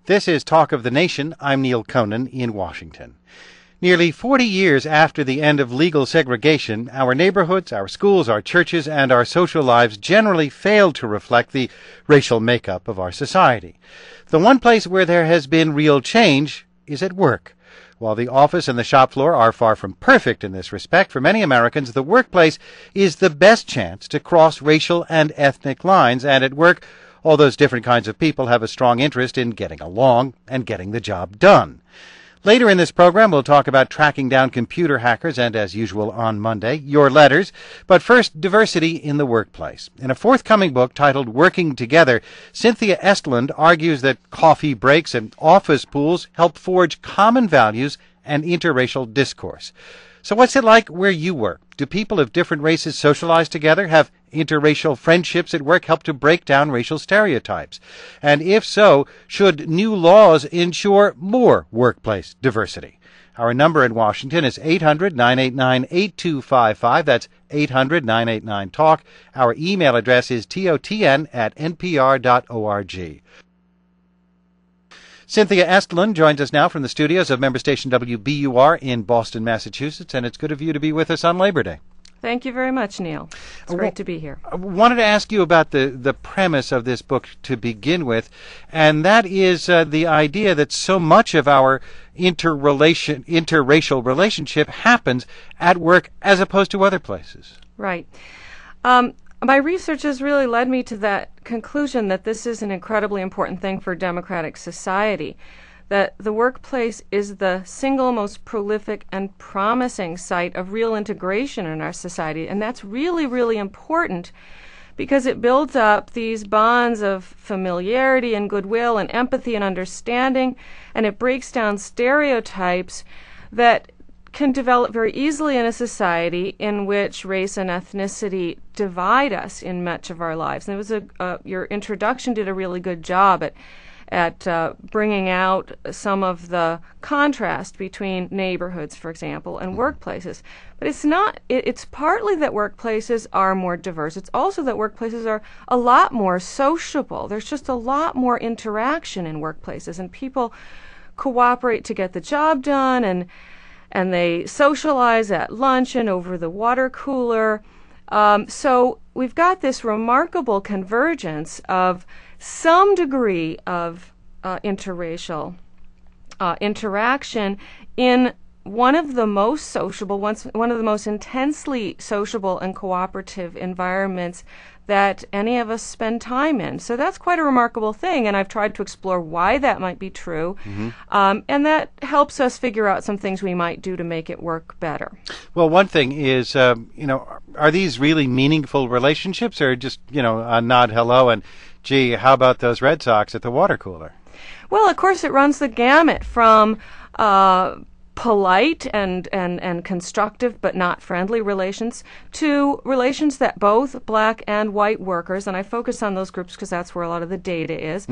This is Talk of the Nation. I'm Neil Conan in Washington. Nearly 40 years after the end of legal segregation, our neighborhoods, our schools, our churches, and our social lives generally fail to reflect the racial makeup of our society. The one place where there has been real change is at work. While the office and the shop floor are far from perfect in this respect, for many Americans, the workplace is the best chance to cross racial and ethnic lines, and at work, all those different kinds of people have a strong interest in getting along and getting the job done. Later in this program, we'll talk about tracking down computer hackers and, as usual on Monday, your letters. But first, diversity in the workplace. In a forthcoming book titled Working Together, Cynthia Estlund argues that coffee breaks and office pools help forge common values and interracial discourse. So what's it like where you work? Do people of different races socialize together? Have interracial friendships at work help to break down racial stereotypes? And if so, should new laws ensure more workplace diversity? Our number in Washington is 800-989-8255. That's 800-989-TALK. Our email address is totn@npr.org. Cynthia Estlund joins us now from the studios of member station WBUR in Boston, Massachusetts, and it's good of you to be with us on Labor Day. Thank you very much, Neil. It's great to be here. I wanted to ask you about the premise of this book to begin with, and that is the idea that so much of our interracial relationship happens at work as opposed to other places. Right. My research has really led me to that conclusion that this is an incredibly important thing for democratic society, that the workplace is the single most prolific and promising site of real integration in our society. And that's really, really important because it builds up these bonds of familiarity and goodwill and empathy and understanding, and it breaks down stereotypes that can develop very easily in a society in which race and ethnicity divide us in much of our lives. And it was your introduction did a really good job at bringing out some of the contrast between neighborhoods, for example, and workplaces. But it's not. It's partly that workplaces are more diverse. It's also that workplaces are a lot more sociable. There's just a lot more interaction in workplaces, and people cooperate to get the job done, and they socialize at lunch and over the water cooler. So we've got this remarkable convergence of some degree of interracial interaction in one of the most sociable, one of the most intensely sociable and cooperative environments that any of us spend time in. So that's quite a remarkable thing, and I've tried to explore why that might be true, and that helps us figure out some things we might do to make it work better. Well, one thing is, are these really meaningful relationships, or just, a nod hello and, gee, how about those Red Sox at the water cooler? Well, of course, it runs the gamut from polite and constructive but not friendly relations to relations that both black and white workers, and I focus on those groups because that's where a lot of the data is,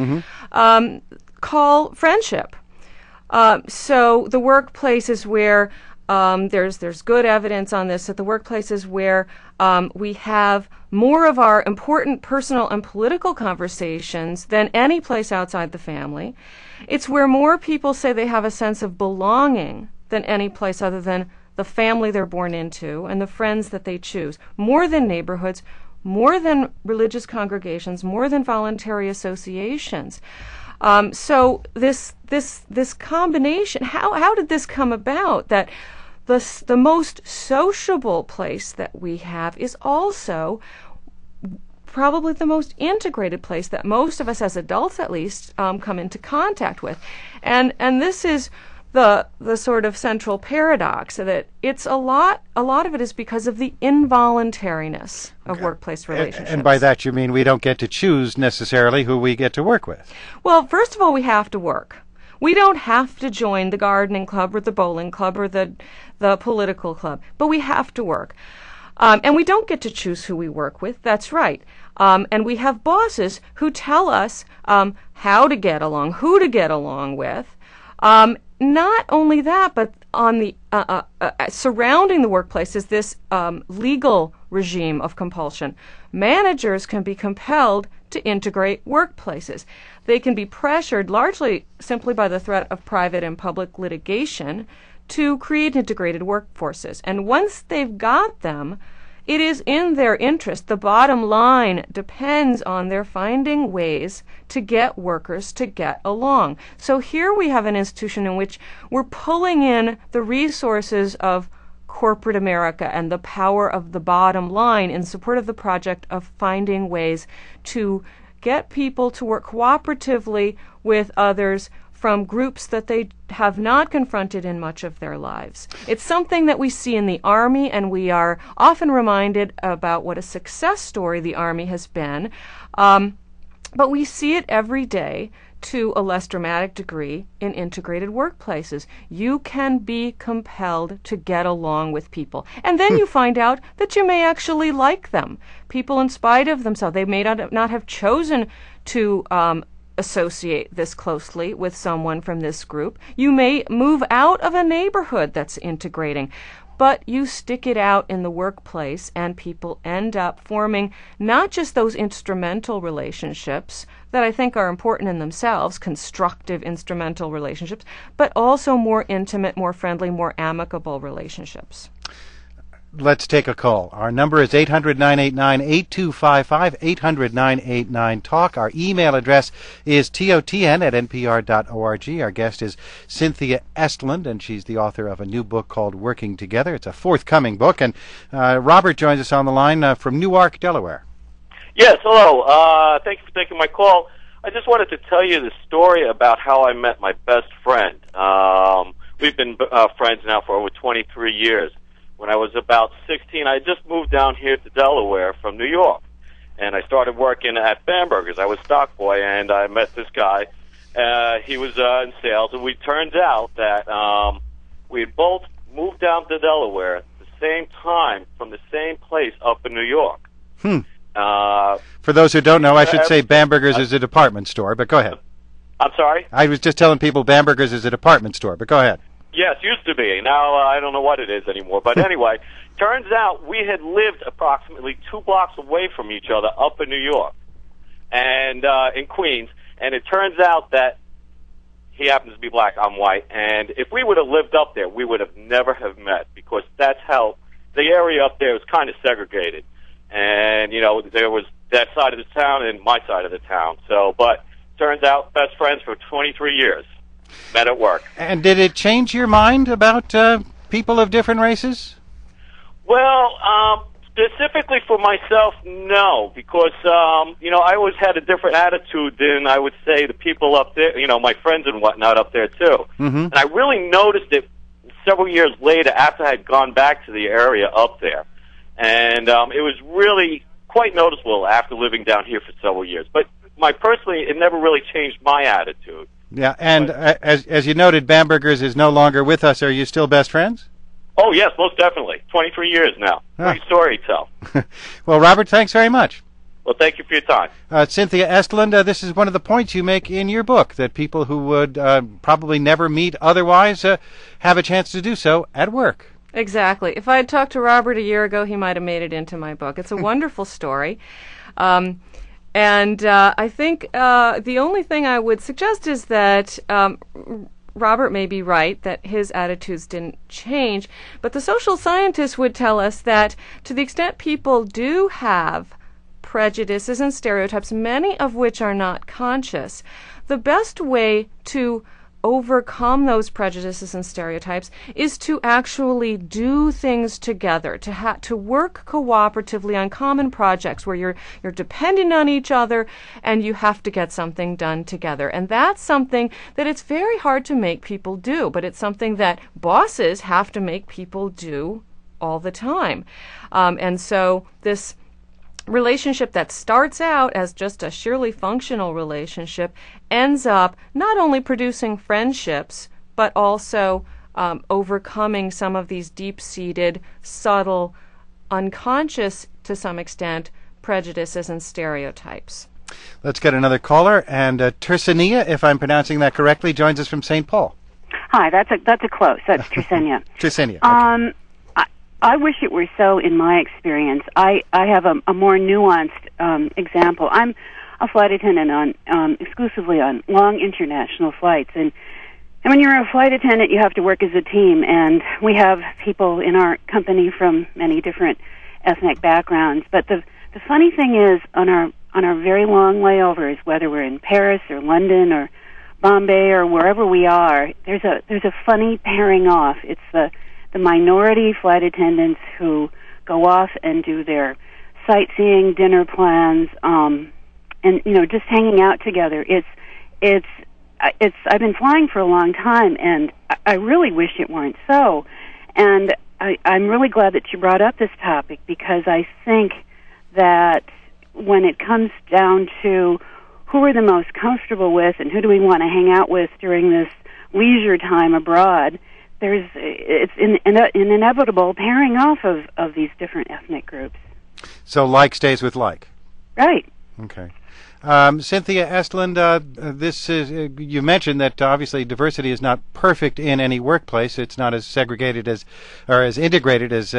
call friendship. So the workplace is where there's good evidence on this, that the workplace is where we have more of our important personal and political conversations than any place outside the family. It's where more people say they have a sense of belonging than any place other than the family they're born into and the friends that they choose, more than neighborhoods, more than religious congregations, more than voluntary associations. So this combination, how did this come about, that the most sociable place that we have is also probably the most integrated place that most of us, as adults at least, come into contact with, and this is the sort of central paradox, that it's a lot of it is because of the involuntariness of workplace relationships. And by that you mean we don't get to choose necessarily who we get to work with. Well, first of all, we have to work. We don't have to join the gardening club or the bowling club or the political club, but we have to work. And we don't get to choose who we work with. That's right. And we have bosses who tell us how to get along, who to get along with. Not only that, but on the surrounding the workplace is this legal regime of compulsion. Managers can be compelled to integrate workplaces. They can be pressured largely simply by the threat of private and public litigation to create integrated workforces. And once they've got them, it is in their interest. The bottom line depends on their finding ways to get workers to get along. So here we have an institution in which we're pulling in the resources of corporate America and the power of the bottom line in support of the project of finding ways to get people to work cooperatively with others from groups that they have not confronted in much of their lives. It's something that we see in the Army, and we are often reminded about what a success story the Army has been. But we see it every day to a less dramatic degree in integrated workplaces. You can be compelled to get along with people. And then you find out that you may actually like them. People, in spite of themselves, they may not have chosen to associate this closely with someone from this group. You may move out of a neighborhood that's integrating, but you stick it out in the workplace and people end up forming not just those instrumental relationships that I think are important in themselves, constructive instrumental relationships, but also more intimate, more friendly, more amicable relationships. Let's take a call. Our number is 800-989-8255, 800-989-TALK. Our email address is totn@npr.org. Our guest is Cynthia Estland, and she's the author of a new book called Working Together. It's a forthcoming book. And Robert joins us on the line from Newark, Delaware. Yes, hello. Thank you for taking my call. I just wanted to tell you the story about how I met my best friend. We've been friends now for over 23 years. When I was about 16, I just moved down here to Delaware from New York, and I started working at Bamberger's. I was stock boy, and I met this guy. He was in sales, and it turns out that we had both moved down to Delaware at the same time from the same place up in New York. For those who don't know, I should say Bamberger's is a department store, but go ahead. I'm sorry? I was just telling people Bamberger's is a department store, but go ahead. Yes, used to be. Now I don't know what it is anymore. But anyway, turns out we had lived approximately 2 blocks away from each other up in New York and in Queens. And it turns out that he happens to be black, I'm white. And if we would have lived up there, we would have never have met because that's how the area up there was kind of segregated. And, you know, there was that side of the town and my side of the town. So, but turns out best friends for 23 years. Met at work. And did it change your mind about people of different races? Well, specifically for myself, no, because, you know, I always had a different attitude than I would say the people up there, you know, my friends and whatnot up there, too. Mm-hmm. And I really noticed it several years later after I had gone back to the area up there. And it was really quite noticeable after living down here for several years. But personally, it never really changed my attitude. Yeah, and as you noted, Bamberger's is no longer with us. Are you still best friends? Oh, yes, most definitely. 23 years now. Great story to tell. Well, Robert, thanks very much. Well, thank you for your time. Cynthia Estland, this is one of the points you make in your book, that people who would probably never meet otherwise have a chance to do so at work. Exactly. If I had talked to Robert a year ago, he might have made it into my book. It's a wonderful story. And I think the only thing I would suggest is that Robert may be right, that his attitudes didn't change, but the social scientists would tell us that to the extent people do have prejudices and stereotypes, many of which are not conscious, the best way to overcome those prejudices and stereotypes is to actually do things together, to work cooperatively on common projects where you're dependent on each other and you have to get something done together. And that's something that it's very hard to make people do, but it's something that bosses have to make people do all the time. And so this relationship that starts out as just a sheerly functional relationship ends up not only producing friendships, but also overcoming some of these deep-seated, subtle, unconscious, to some extent, prejudices and stereotypes. Let's get another caller. And Tersenia, if I'm pronouncing that correctly, joins us from St. Paul. Hi, that's a close. That's Tersenia. Tersenia. Okay. I wish it were so in my experience. I have a more nuanced example. I'm a flight attendant on exclusively on long international flights, and when you're a flight attendant, you have to work as a team, and we have people in our company from many different ethnic backgrounds. But the funny thing is, on our very long layovers, whether we're in Paris or London or Bombay or wherever we are, there's a funny pairing off. It's the minority flight attendants who go off and do their sightseeing, dinner plans, and just hanging out together. I've been flying for a long time, and I really wish it weren't so. And I'm really glad that you brought up this topic, because I think that when it comes down to who we're the most comfortable with and who do we want to hang out with during this leisure time abroad, it's an inevitable pairing off of these different ethnic groups. So like stays with like. Right. Okay. Cynthia Estlund, this is you mentioned that obviously diversity is not perfect in any workplace. It's not as segregated as integrated as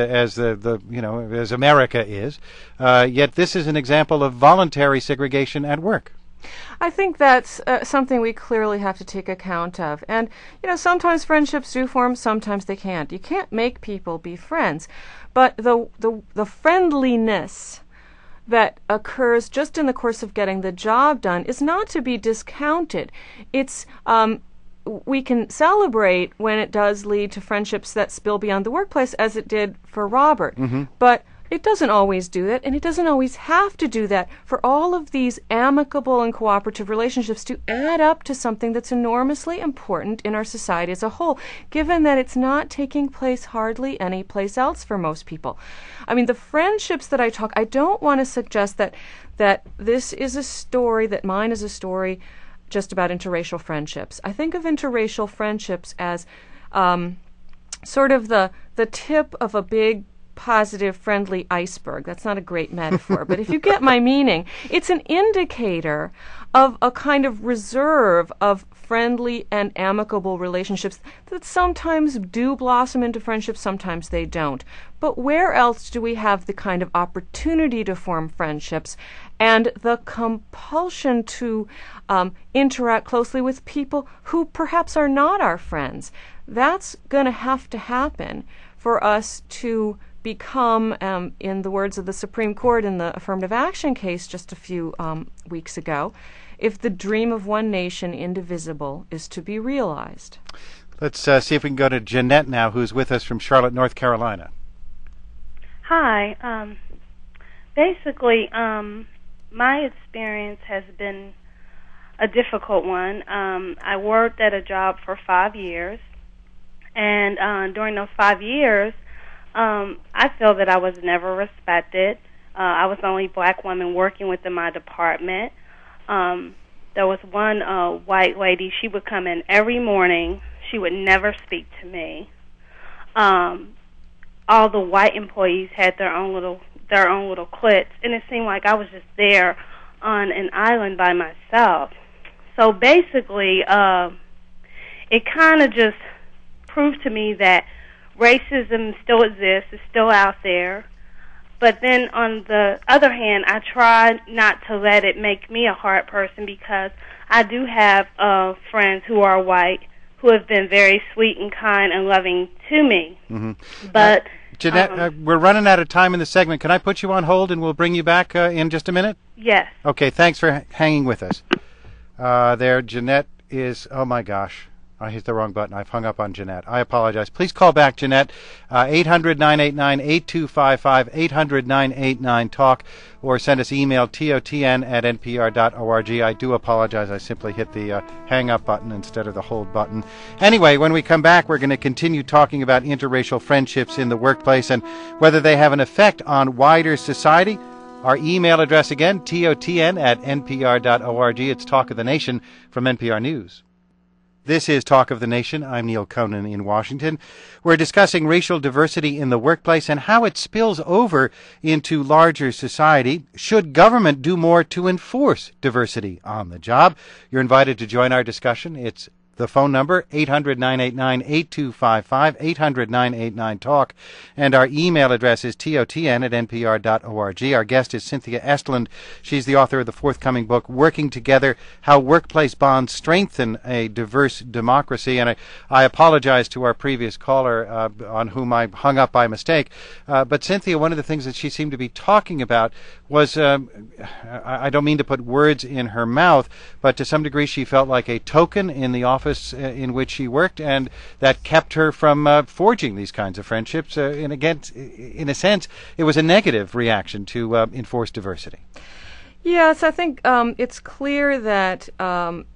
as America is. Yet this is an example of voluntary segregation at work. I think that's something we clearly have to take account of. And, sometimes friendships do form, sometimes they can't. You can't make people be friends. But the friendliness that occurs just in the course of getting the job done is not to be discounted. It's we can celebrate when it does lead to friendships that spill beyond the workplace, as it did for Robert. Mm-hmm. But it doesn't always do that, and it doesn't always have to do that for all of these amicable and cooperative relationships to add up to something that's enormously important in our society as a whole, given that it's not taking place hardly any place else for most people. I mean, the friendships that I don't want to suggest that this is a story, that mine is a story just about interracial friendships. I think of interracial friendships as sort of the tip of a big, positive, friendly iceberg. That's not a great metaphor, but if you get my meaning, it's an indicator of a kind of reserve of friendly and amicable relationships that sometimes do blossom into friendships, sometimes they don't. But where else do we have the kind of opportunity to form friendships and the compulsion to interact closely with people who perhaps are not our friends? That's going to have to happen for us to become, in the words of the Supreme Court in the affirmative action case just a few weeks ago, if the dream of one nation indivisible is to be realized. Let's see if we can go to Jeanette now, who's with us from Charlotte, North Carolina. Hi. Basically, my experience has been a difficult one. I worked at a job for 5 years, and during those 5 years, I feel that I was never respected. I was the only black woman working within my department. There was one white lady. She would come in every morning. She would never speak to me. All the white employees had their own little cliques, and it seemed like I was just there on an island by myself. So basically, it kind of just proved to me that racism still exists, it's still out there. But then on the other hand, I try not to let it make me a hard person, because I do have friends who are white who have been very sweet and kind and loving to me. Mm-hmm. But Jeanette, we're running out of time in the segment. Can I put you on hold and we'll bring you back in just a minute? Yes. Okay, thanks for hanging with us. There, Jeanette is, oh my gosh. I hit the wrong button. I've hung up on Jeanette. I apologize. Please call back, Jeanette. 800-989-8255, 800-989-TALK, or send us email, totn@npr.org. I do apologize. I simply hit the hang up button instead of the hold button. Anyway, when we come back, we're going to continue talking about interracial friendships in the workplace and whether they have an effect on wider society. Our email address again, totn@npr.org. It's Talk of the Nation from NPR News. This is Talk of the Nation. I'm Neil Conan in Washington. We're discussing racial diversity in the workplace and how it spills over into larger society. Should government do more to enforce diversity on the job? You're invited to join our discussion. It's The phone number, 800-989-8255, 800-989-TALK. And our email address is totn@npr.org. Our guest is Cynthia Estlund. She's the author of the forthcoming book, Working Together, How Workplace Bonds Strengthen a Diverse Democracy. And I apologize to our previous caller on whom I hung up by mistake. But Cynthia, one of the things that she seemed to be talking about was, I don't mean to put words in her mouth, but to some degree she felt like a token in the office in which she worked, and that kept her from forging these kinds of friendships. And again, in a sense, it was a negative reaction to enforced diversity. Yes, I think it's clear that a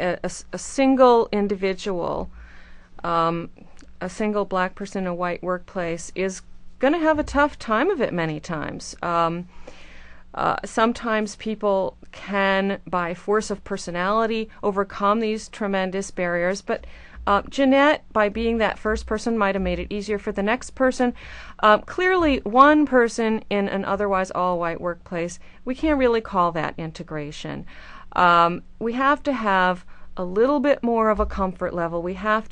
single individual, a single black person in a white workplace, is going to have a tough time of it many times. Sometimes people can, by force of personality, overcome these tremendous barriers. But Jeanette, by being that first person, might have made it easier for the next person. Clearly, one person in an otherwise all-white workplace, we can't really call that integration. We have to have a little bit more of a comfort level. We have to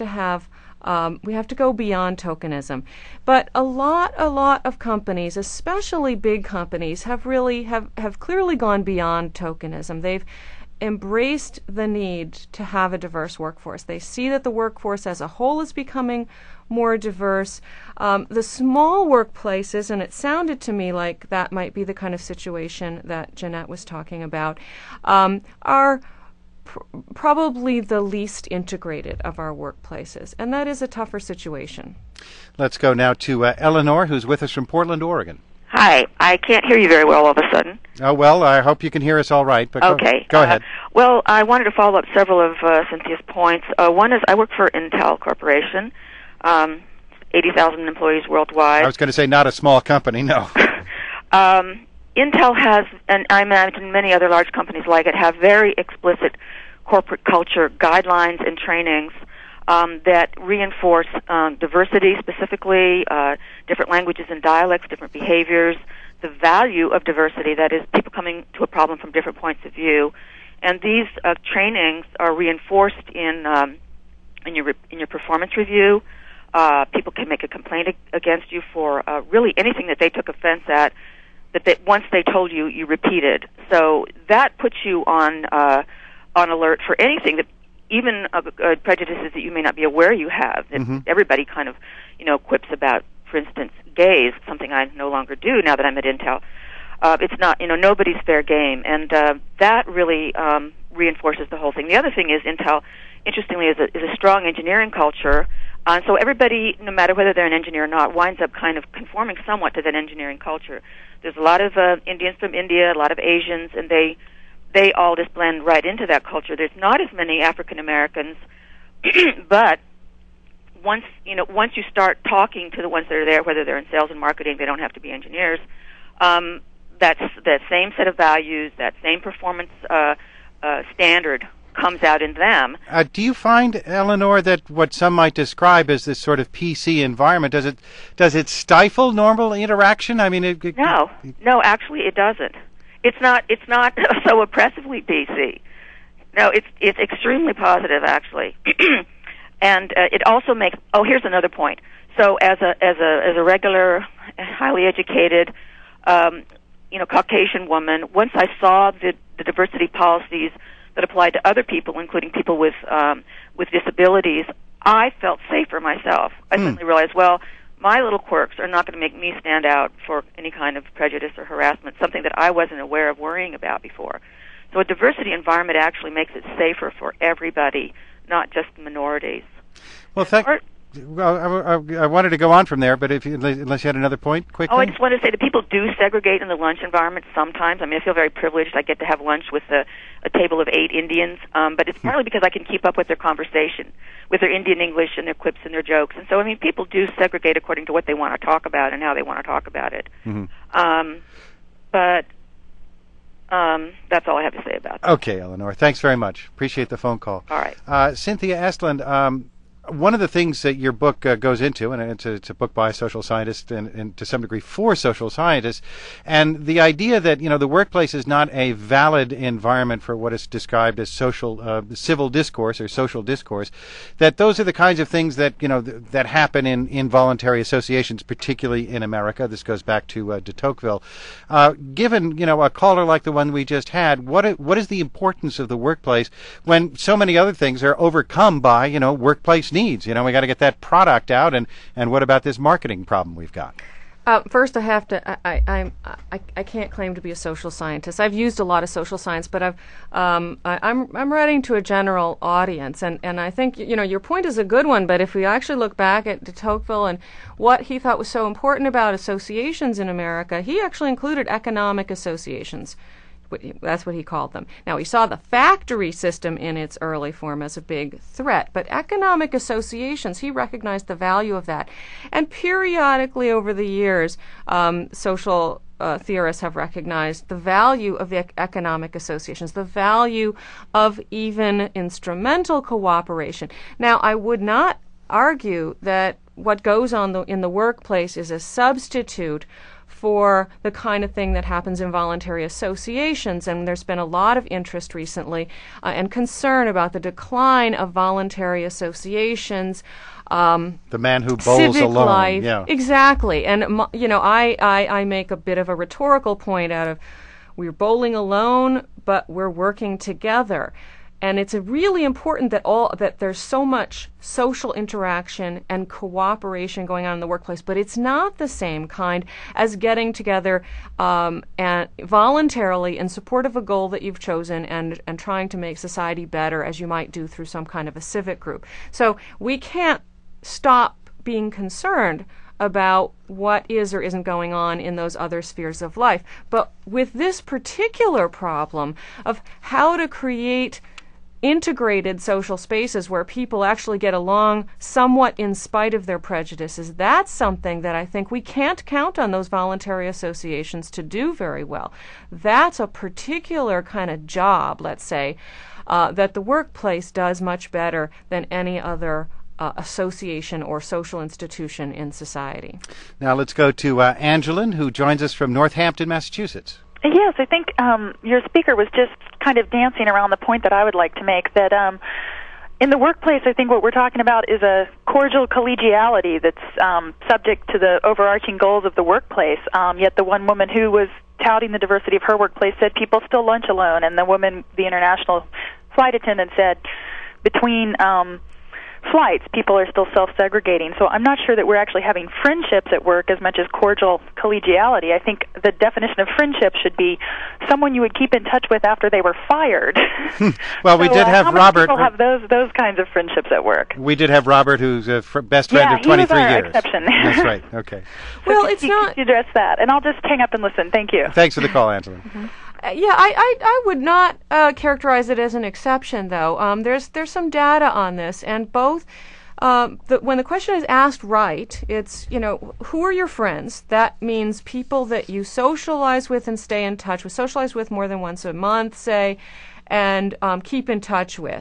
go beyond tokenism. But a lot of companies, especially big companies, have clearly gone beyond tokenism. They've embraced the need to have a diverse workforce. They see that the workforce as a whole is becoming more diverse. The small workplaces, and it sounded to me like that might be the kind of situation that Jeanette was talking about, are probably the least integrated of our workplaces, and that is a tougher situation. Let's go now to Eleanor, who's with us from Portland, Oregon. Hi, I can't hear you very well all of a sudden. Oh, well, I hope you can hear us all right. But okay. Go ahead. Well, I wanted to follow up several of Cynthia's points. One is I work for Intel Corporation, 80,000 employees worldwide. I was going to say not a small company, no. Intel has, and I imagine many other large companies like it, have very explicit corporate culture guidelines and trainings that reinforce diversity, specifically different languages and dialects, different behaviors, the value of diversity, that is, people coming to a problem from different points of view. And these trainings are reinforced in your performance review. People can make a complaint against you for really anything that they took offense at, that once they told you, you repeated. So that puts you on alert for anything, that even prejudices that you may not be aware you have, that everybody kind of, quips about. For instance, gays, something I no longer do now that I'm at Intel. It's not, nobody's fair game, and that really reinforces the whole thing. The other thing is Intel, interestingly, is a strong engineering culture, so everybody, no matter whether they're an engineer or not, winds up kind of conforming somewhat to that engineering culture. There's a lot of Indians from India, a lot of Asians, and they all just blend right into that culture. There's not as many African Americans, but once you start talking to the ones that are there, whether they're in sales and marketing, they don't have to be engineers. That's the same set of values, that same performance standard comes out in them. Do you find, Eleanor, that what some might describe as this sort of PC environment, does it stifle normal interaction? I mean, no, actually, it doesn't. It's not so oppressively PC. No, it's extremely positive, actually. And it also makes. Oh, here's another point. So, as a regular, highly educated, Caucasian woman, once I saw the diversity policies that applied to other people, including people with disabilities, I felt safer myself. I suddenly realized, well, my little quirks are not going to make me stand out for any kind of prejudice or harassment, something that I wasn't aware of worrying about before. So, a diversity environment actually makes it safer for everybody, not just minorities. Well, I wanted to go on from there, but unless you had another point, quickly. Oh, I just wanted to say that people do segregate in the lunch environment sometimes. I mean, I feel very privileged. I get to have lunch with a table of 8 Indians, but it's partly because I can keep up with their conversation, with their Indian English and their quips and their jokes. And so, I mean, people do segregate according to what they want to talk about and how they want to talk about it. But that's all I have to say about that. Okay, Eleanor. Thanks very much. Appreciate the phone call. All right. Cynthia Estlund, one of the things that your book goes into, and it's a book by a social scientist and to some degree for social scientists, and the idea that, the workplace is not a valid environment for what is described as civil discourse or social discourse, that those are the kinds of things that, that happen in involuntary associations, particularly in America. This goes back to de Tocqueville. Given, a caller like the one we just had, what is the importance of the workplace when so many other things are overcome by, workplace needs? We got to get that product out, and what about this marketing problem we've got? First, I have to. I can't claim to be a social scientist. I've used a lot of social science, but I'm writing to a general audience, and I think your point is a good one. But if we actually look back at de Tocqueville and what he thought was so important about associations in America, he actually included economic associations. That's what he called them. Now, he saw the factory system in its early form as a big threat, but economic associations, he recognized the value of that. And periodically over the years, social theorists have recognized the value of the economic associations, the value of even instrumental cooperation. Now, I would not argue that what goes on in the workplace is a substitute for the kind of thing that happens in voluntary associations, and there's been a lot of interest recently and concern about the decline of voluntary associations. The man who bowls civic alone. Life. Yeah. Exactly. And, I make a bit of a rhetorical point out of we're bowling alone, but we're working together. And it's really important that there's so much social interaction and cooperation going on in the workplace, but it's not the same kind as getting together and voluntarily in support of a goal that you've chosen and trying to make society better, as you might do through some kind of a civic group. So we can't stop being concerned about what is or isn't going on in those other spheres of life. But with this particular problem of how to create integrated social spaces where people actually get along somewhat in spite of their prejudices, that's something that I think we can't count on those voluntary associations to do very well. That's a particular kind of job, let's say, that the workplace does much better than any other association or social institution in society. Now let's go to Angeline, who joins us from Northampton, Massachusetts. Yes, I think your speaker was just kind of dancing around the point that I would like to make, that in the workplace, I think what we're talking about is a cordial collegiality that's subject to the overarching goals of the workplace. Yet the one woman who was touting the diversity of her workplace said people still lunch alone, and the woman, the international flight attendant, said between flights, people are still self-segregating. So I'm not sure that we're actually having friendships at work as much as cordial collegiality. I think the definition of friendship should be someone you would keep in touch with after they were fired. Well, we did have how Robert. People have those kinds of friendships at work. We did have Robert, who's a best friend of 23 he was our years. Exception. That's right. Okay. Well, so it's not. You address that, and I'll just hang up and listen. Thank you. Thanks for the call, Angela. Mm-hmm. I would not characterize it as an exception, though. There's some data on this, and both. When the question is asked right, it's, who are your friends? That means people that you socialize with and stay in touch with, socialize with more than once a month, say, and keep in touch with.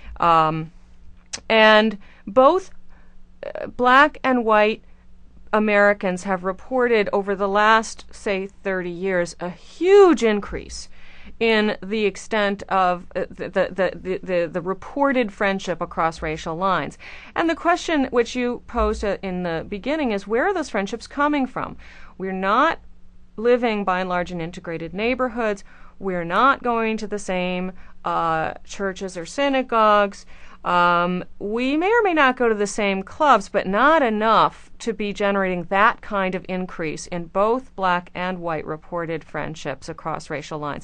And both black and white Americans have reported over the last, say, 30 years, a huge increase in the extent of the reported friendship across racial lines. And the question which you posed in the beginning is, where are those friendships coming from? We're not living, by and large, in integrated neighborhoods. We're not going to the same churches or synagogues. We may or may not go to the same clubs, but not enough to be generating that kind of increase in both black and white reported friendships across racial lines.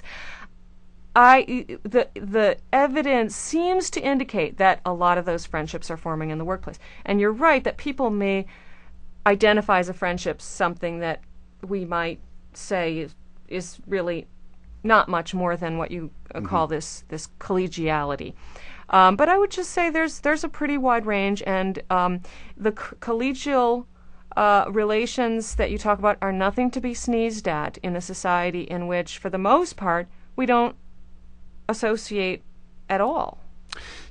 The evidence seems to indicate that a lot of those friendships are forming in the workplace. And you're right that people may identify as a friendship something that we might say is really not much more than what you call this collegiality. But I would just say there's a pretty wide range, and the collegial relations that you talk about are nothing to be sneezed at in a society in which, for the most part, we don't associate at all.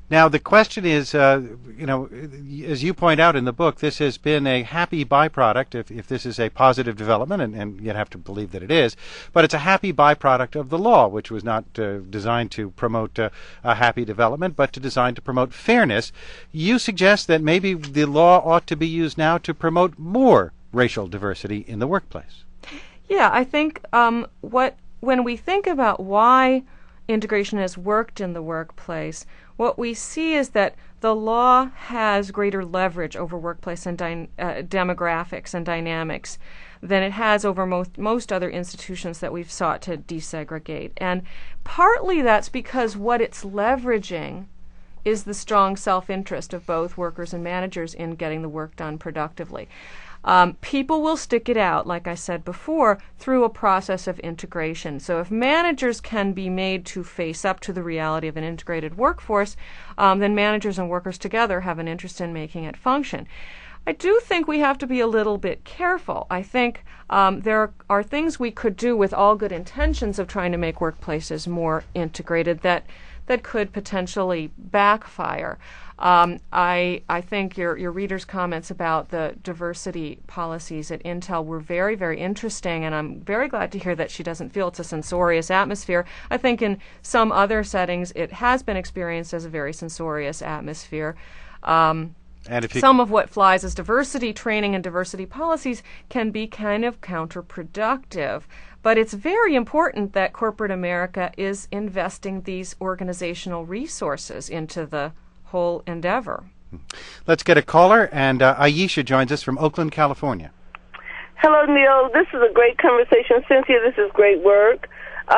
Now, the question is, as you point out in the book, this has been a happy byproduct, if this is a positive development, and you'd have to believe that it is, but it's a happy byproduct of the law, which was not designed to promote a happy development, but designed to promote fairness. You suggest that maybe the law ought to be used now to promote more racial diversity in the workplace. Yeah, I think when we think about why integration has worked in the workplace, what we see is that the law has greater leverage over workplace and demographics and dynamics than it has over most other institutions that we've sought to desegregate. And partly that's because what it's leveraging is the strong self-interest of both workers and managers in getting the work done productively. People will stick it out, like I said before, through a process of integration. So if managers can be made to face up to the reality of an integrated workforce, then managers and workers together have an interest in making it function. I do think we have to be a little bit careful. I think there are things we could do with all good intentions of trying to make workplaces more integrated that could potentially backfire. I think your readers' comments about the diversity policies at Intel were very, very interesting, and I'm very glad to hear that she doesn't feel it's a censorious atmosphere. I think in some other settings it has been experienced as a very censorious atmosphere. Some of what flies as diversity training and diversity policies can be kind of counterproductive. But it's very important that corporate America is investing these organizational resources into the whole endeavor. Let's get a caller, and Aisha joins us from Oakland, California. Hello, Neil. This is a great conversation. Cynthia, this is great work.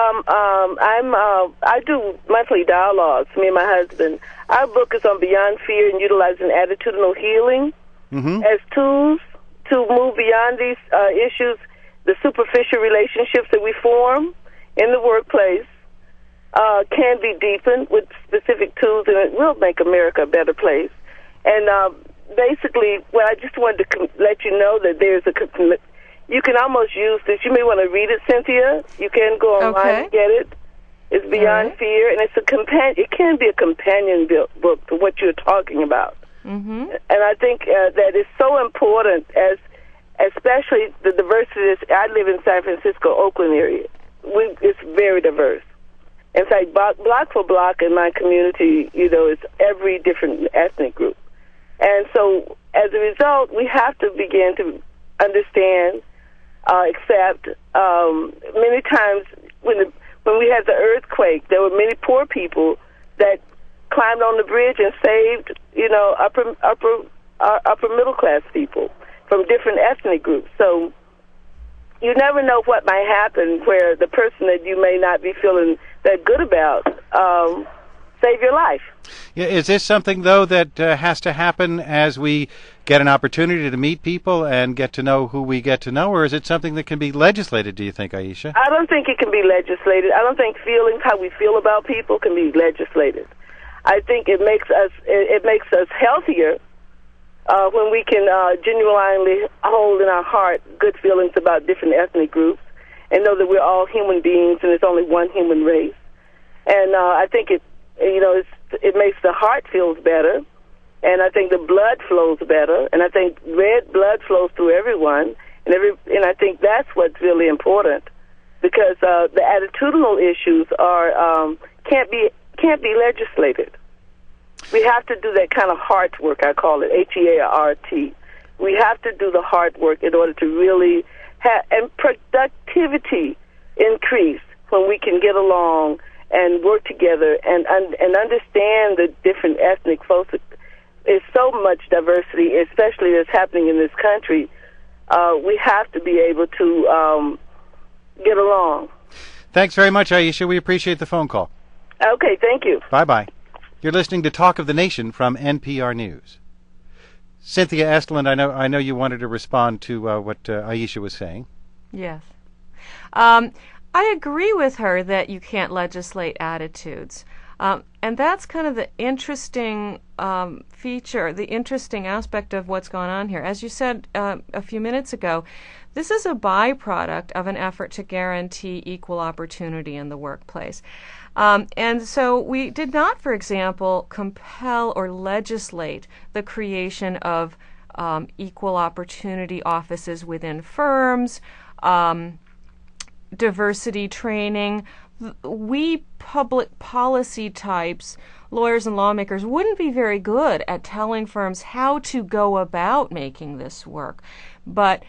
I do monthly dialogues, me and my husband. Our book is on Beyond Fear and utilizing attitudinal healing as tools to move beyond these issues. The superficial relationships that we form in the workplace can be deepened with specific tools, and it will make America a better place. And basically, I just wanted to let you know that there's you can almost use this. You may want to read it, Cynthia. You can go online and get it. It's Beyond Fear, and it's a companion. It can be a companion book to what you're talking about. And I think that is so important, especially the diversity. I live in San Francisco, Oakland area. It's very diverse. In fact, block for block in my community, it's every different ethnic group. And so, as a result, we have to begin to understand, accept. Many times, when we had the earthquake, there were many poor people that climbed on the bridge and saved, upper middle class people from different ethnic groups. So you never know what might happen where the person that you may not be feeling that good about save your life. Yeah, is this something, though, that has to happen as we get an opportunity to meet people and get to know who we get to know, or is it something that can be legislated, do you think, Aisha? I don't think it can be legislated. I don't think feelings, how we feel about people, can be legislated. I think it makes us healthier when we can genuinely hold in our heart good feelings about different ethnic groups and know that we're all human beings and there's only one human race. And I think it makes the heart feels better, and I think the blood flows better, and I think red blood flows through everyone, and I think that's what's really important, because the attitudinal issues are can't be legislated. We have to do that kind of heart work. I call it HEART. We have to do the heart work in order to really have and productivity increase when we can get along and work together and understand the different ethnic folks. There's so much diversity, especially that's happening in this country. We have to be able to get along. Thanks very much, Aisha. We appreciate the phone call. Okay, thank you. Bye-bye. You're listening to Talk of the Nation from NPR News. Cynthia Estland, I know you wanted to respond to what Aisha was saying. Yes. I agree with her that you can't legislate attitudes. And that's kind of the interesting feature, the interesting aspect of what's going on here. As you said a few minutes ago, this is a byproduct of an effort to guarantee equal opportunity in the workplace. And so we did not, for example, compel or legislate the creation of equal opportunity offices within firms, diversity training. We public policy types, lawyers and lawmakers, wouldn't be very good at telling firms how to go about making this work. But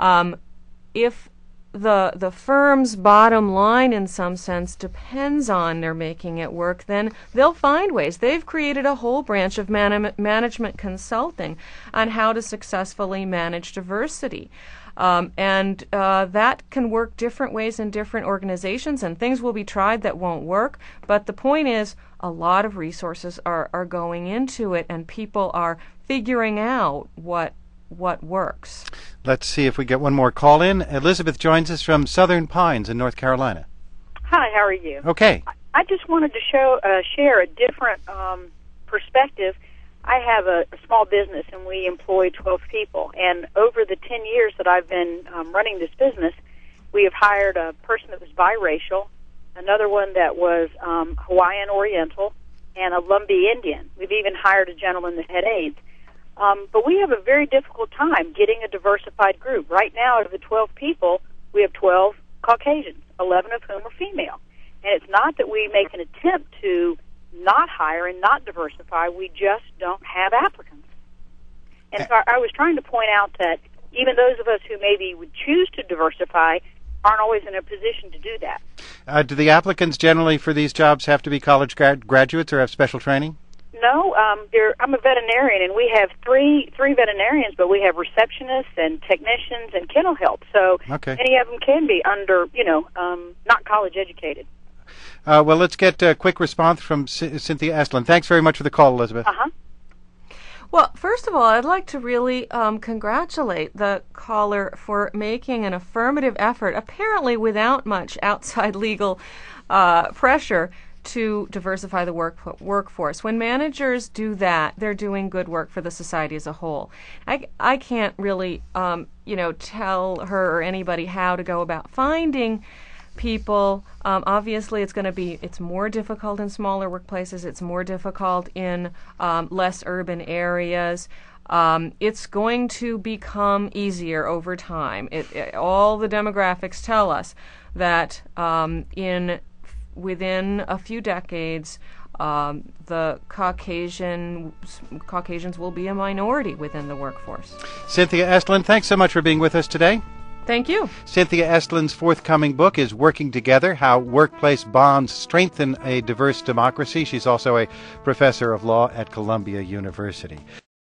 if the firm's bottom line, in some sense, depends on their making it work, then they'll find ways. They've created a whole branch of management consulting on how to successfully manage diversity. And that can work different ways in different organizations, and things will be tried that won't work. But the point is, a lot of resources are going into it, and people are figuring out what works. Let's see if we get one more call in. Elizabeth joins us from Southern Pines in North Carolina. Hi, how are you? Okay. I just wanted to share a different perspective. I have a small business, and we employ 12 people. And over the 10 years that I've been running this business, we have hired a person that was biracial, another one that was Hawaiian Oriental, and a Lumbee Indian. We've even hired a gentleman that had AIDS. But we have a very difficult time getting a diversified group. Right now, out of the 12 people, we have 12 Caucasians, 11 of whom are female. And it's not that we make an attempt to not hire and not diversify, we just don't have applicants. And so I was trying to point out that even those of us who maybe would choose to diversify aren't always in a position to do that. Do the applicants generally for these jobs have to be college graduates or have special training? No, I'm a veterinarian, and we have three veterinarians, but we have receptionists and technicians and kennel help. So any of them can be under, not college educated. Well, let's get a quick response from Cynthia Estlund. Thanks very much for the call, Elizabeth. Well, first of all, I'd like to really congratulate the caller for making an affirmative effort, apparently without much outside legal pressure, to diversify the workforce. When managers do that, they're doing good work for the society as a whole. I can't really, tell her or anybody how to go about finding people. Obviously, it's more difficult in smaller workplaces. It's more difficult in less urban areas. It's going to become easier over time. All the demographics tell us that within a few decades, the Caucasians will be a minority within the workforce. Cynthia Estlund, thanks so much for being with us today. Thank you. Cynthia Estlund's forthcoming book is Working Together, How Workplace Bonds Strengthen a Diverse Democracy. She's also a professor of law at Columbia University.